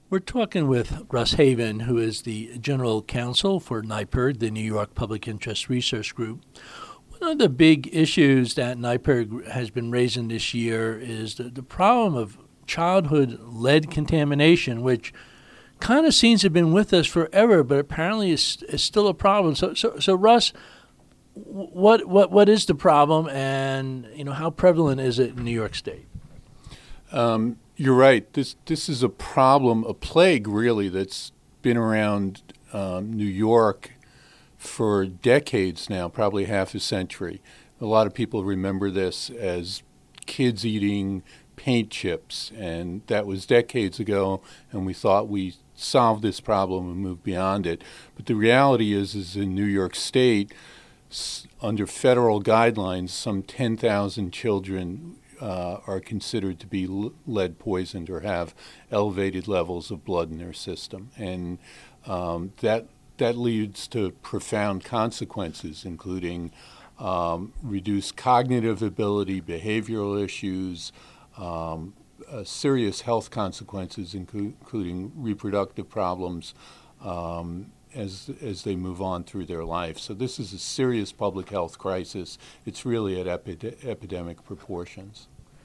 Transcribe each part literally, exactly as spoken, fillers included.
We're talking with Russ Haven, who is the General Counsel for NYPIRG, the New York Public Interest Research Group. One of the big issues that NYPIRG has been raising this year is the, the problem of childhood lead contamination, which kind of seems to have been with us forever, but apparently is, is still a problem. So, so, so Russ, what, what, what is the problem, and you know how prevalent is it in New York State? Um, you're right. This this is a problem, a plague, really, that's been around um, New York for decades now, probably half a century. A lot of people remember this as kids eating paint chips, and that was decades ago, and we thought we solved this problem and moved beyond it. But the reality is, is in New York State, s- under federal guidelines, some ten thousand children uh, are considered to be l- lead poisoned or have elevated levels of blood in their system. And um, that that leads to profound consequences, including um, reduced cognitive ability, behavioral issues, um, uh, serious health consequences, inclu- including reproductive problems, um, as as they move on through their life. So this is a serious public health crisis. It's really at epi- epidemic proportions.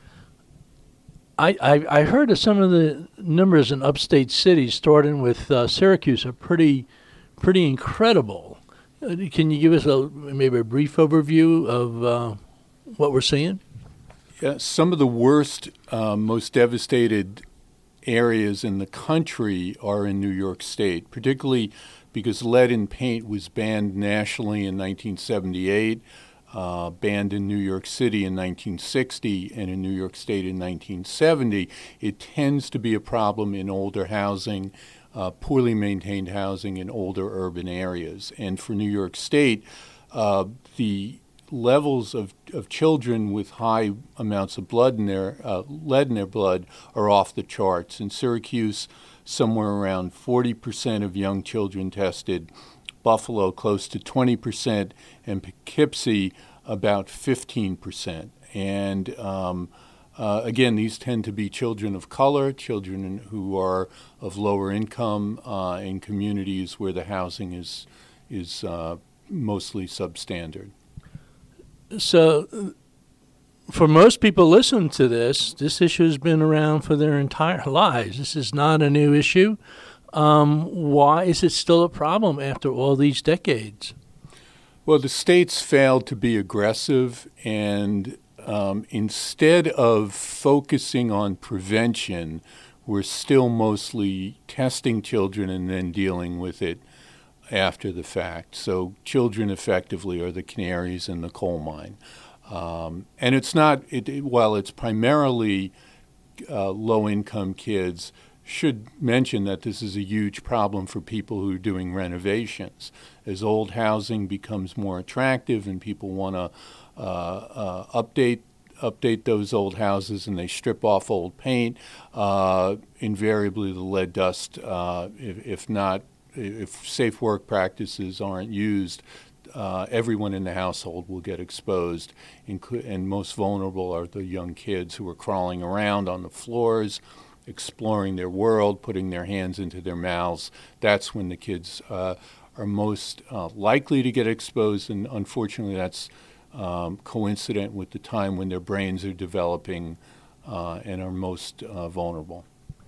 I, I, I heard of some of the numbers in upstate cities, starting with uh, Syracuse, are pretty pretty incredible. Uh, can you give us a maybe a brief overview of uh, what we're seeing? Yeah, some of the worst, uh, most devastated areas in the country are in New York State, particularly because lead in paint was banned nationally in nineteen seventy-eight, uh, banned in New York City in nineteen sixty, and in New York State in nineteen seventy. It tends to be a problem in older housing, uh, poorly maintained housing in older urban areas. And for New York State, uh, the levels of, of children with high amounts of blood in their uh, lead in their blood are off the charts. In Syracuse, somewhere around forty percent of young children tested, Buffalo close to twenty percent, and Poughkeepsie about fifteen percent. And um, uh, again, these tend to be children of color, children who are of lower income uh, in communities where the housing is is uh, mostly substandard. So, for most people listening to this, this issue has been around for their entire lives. This is not a new issue. Um, why is it still a problem after all these decades? Well, the states failed to be aggressive, and um, instead of focusing on prevention, we're still mostly testing children and then dealing with it after the fact. So children effectively are the canaries in the coal mine. Um, and it's not, it, it, while it's primarily uh, low-income kids, should mention that this is a huge problem for people who are doing renovations. As old housing becomes more attractive and people want to uh, uh, update update those old houses and they strip off old paint, uh, invariably the lead dust, uh, if, if not, if safe work practices aren't used, uh, everyone in the household will get exposed, inclu- and most vulnerable are the young kids who are crawling around on the floors, exploring their world, putting their hands into their mouths. That's when the kids uh, are most uh, likely to get exposed, and unfortunately that's um, coincident with the time when their brains are developing uh, and are most uh, vulnerable.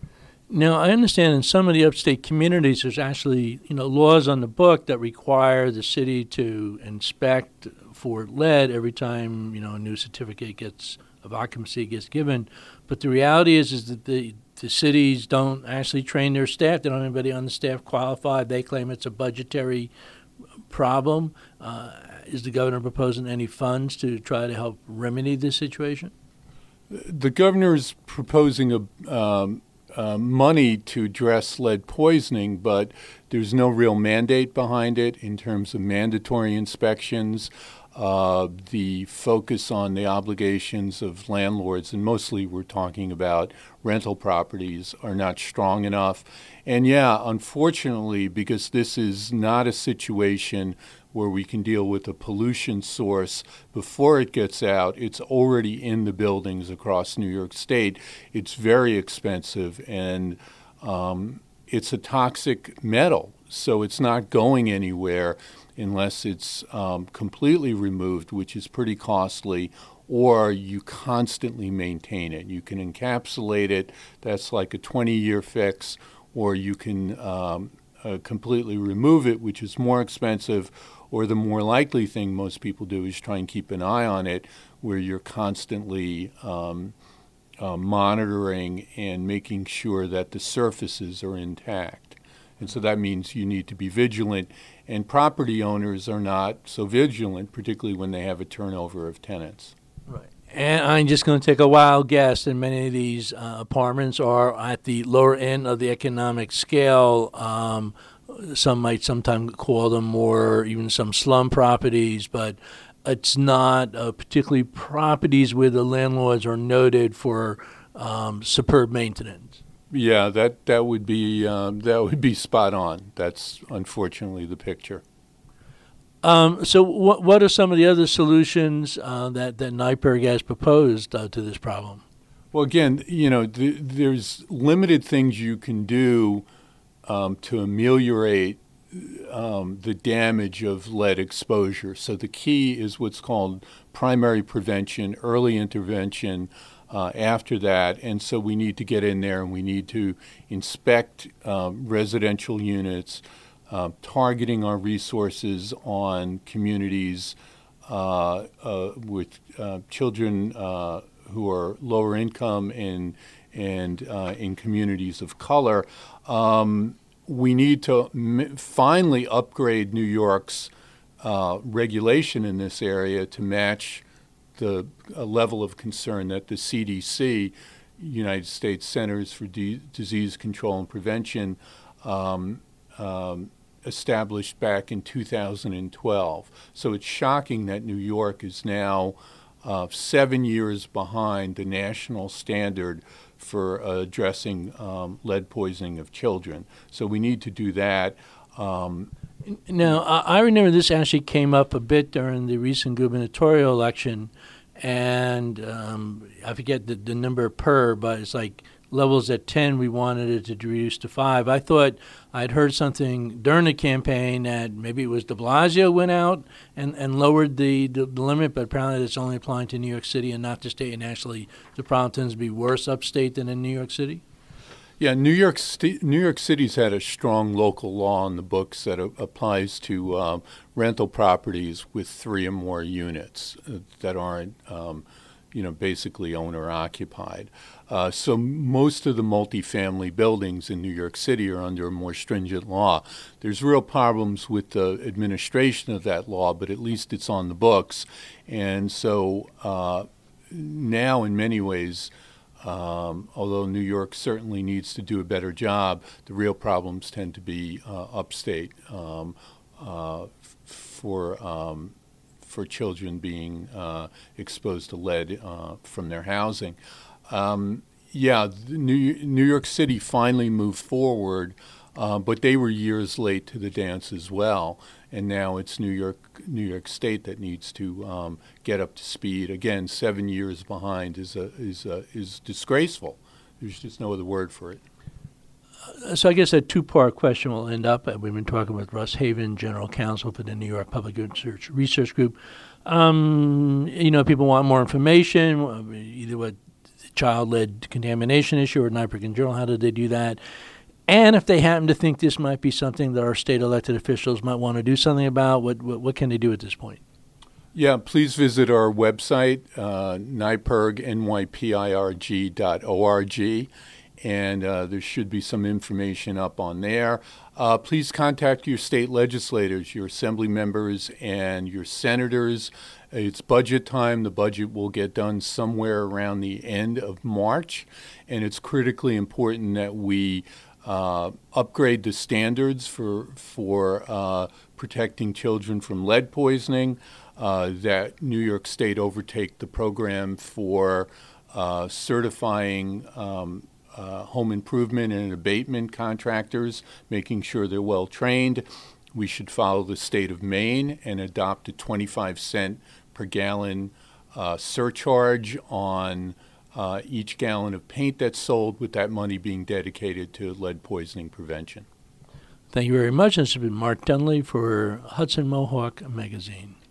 Now, I understand in some of the upstate communities there's actually, you know, laws on the book that require the city to inspect for lead every time, you know, a new certificate gets of occupancy gets given. But the reality is is that the, the cities don't actually train their staff. They don't have anybody on the staff qualified. They claim it's a budgetary problem. Uh, is the governor proposing any funds to try to help remedy this situation? The governor is proposing a um, Uh, money to address lead poisoning, but there's no real mandate behind it in terms of mandatory inspections. Uh, the focus on the obligations of landlords, and mostly we're talking about rental properties, are not strong enough. And yeah, unfortunately, because this is not a situation where we can deal with a pollution source before it gets out, it's already in the buildings across New York State. It's very expensive, and um, it's a toxic metal, so it's not going anywhere unless it's um, completely removed, which is pretty costly, or you constantly maintain it. You can encapsulate it, that's like a twenty-year fix, or you can um, uh, completely remove it, which is more expensive, or the more likely thing most people do is try and keep an eye on it, where you're constantly um, uh, monitoring and making sure that the surfaces are intact. And so that means you need to be vigilant, and property owners are not so vigilant, particularly when they have a turnover of tenants. Right. And I'm just going to take a wild guess that many of these uh, apartments are at the lower end of the economic scale. Um, some might sometimes call them more, even some slum properties, but it's not uh, particularly properties where the landlords are noted for um, superb maintenance. Yeah, that that would be um, that would be spot on. That's unfortunately the picture. Um, so, what what are some of the other solutions uh, that that NYPIRG has proposed uh, to this problem? Well, again, you know, th- there's limited things you can do um, to ameliorate um, the damage of lead exposure. So the key is what's called primary prevention, early intervention. Uh, after that, and so we need to get in there and we need to inspect um, residential units, uh, targeting our resources on communities uh, uh, with uh, children uh, who are lower income and and uh, in communities of color. Um, we need to m- finally upgrade New York's uh, regulation in this area to match the uh, level of concern that the C D C, United States Centers for D- Disease Control and Prevention, um, um, established back in two thousand twelve. So it's shocking that New York is now uh, seven years behind the national standard for uh, addressing um, lead poisoning of children. So we need to do that. Um, Now, I remember this actually came up a bit during the recent gubernatorial election, and um, I forget the, the number per, but it's like levels at ten, we wanted it to reduce to five. I thought I'd heard something during the campaign that maybe it was de Blasio went out and, and lowered the, the, the limit, but apparently it's only applying to New York City and not the state, and actually the problem tends to be worse upstate than in New York City. Yeah, New York St- New York City's had a strong local law on the books that a- applies to um, rental properties with three or more units uh, that aren't, um, you know, basically owner occupied. Uh, so most of the multifamily buildings in New York City are under a more stringent law. There's real problems with the administration of that law, but at least it's on the books, and so uh, now in many ways. Um, although New York certainly needs to do a better job, the real problems tend to be uh, upstate um, uh, f- for um, for children being uh, exposed to lead uh, from their housing. Um, yeah, New, New York City finally moved forward, uh, but they were years late to the dance as well. And now it's New York, New York State that needs to um, get up to speed. Again, seven years behind is a, is a, is disgraceful. There's just no other word for it. Uh, so I guess a two-part question will end up. Uh, we've been talking with Russ Haven, General Counsel for the New York Public Research Research Group. Um, you know, people want more information, either what the child-led contamination issue or NYPIRG in general. How did they do that? And if they happen to think this might be something that our state elected officials might want to do something about, what what, what can they do at this point? Yeah, please visit our website, uh, NYPIRG, N Y P I R G dot O R G, and uh, there should be some information up on there. Uh, please contact your state legislators, your assembly members, and your senators. It's budget time. The budget will get done somewhere around the end of March, and it's critically important that we Uh, upgrade the standards for for uh, protecting children from lead poisoning, uh, that New York State overtake the program for uh, certifying um, uh, home improvement and abatement contractors, making sure they're well trained. We should follow the state of Maine and adopt a twenty-five cent per gallon uh, surcharge on uh, each gallon of paint that's sold, with that money being dedicated to lead poisoning prevention. Thank you very much. This has been Mark Dunley for Hudson Mohawk Magazine.